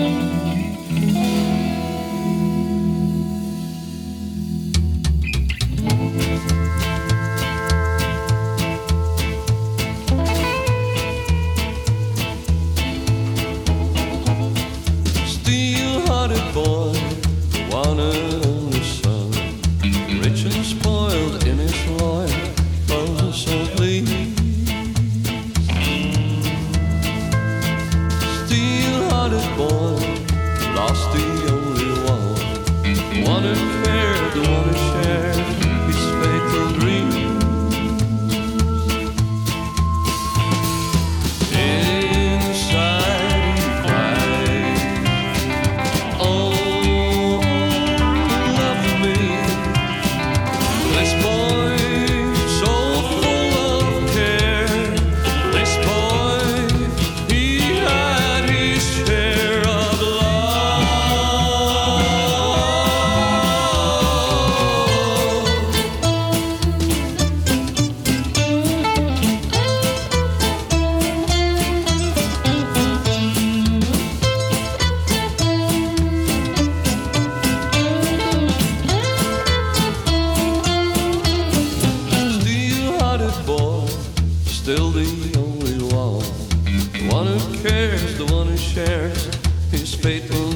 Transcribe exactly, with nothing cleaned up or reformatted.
Steel-hearted boy, one and only son, rich and spoiled in his life, oh so pleased. Steel-hearted boy, lost the only one, one who cared, the one who shared his fatal dream. Still the only one, the one who cares, the one who shares his fatal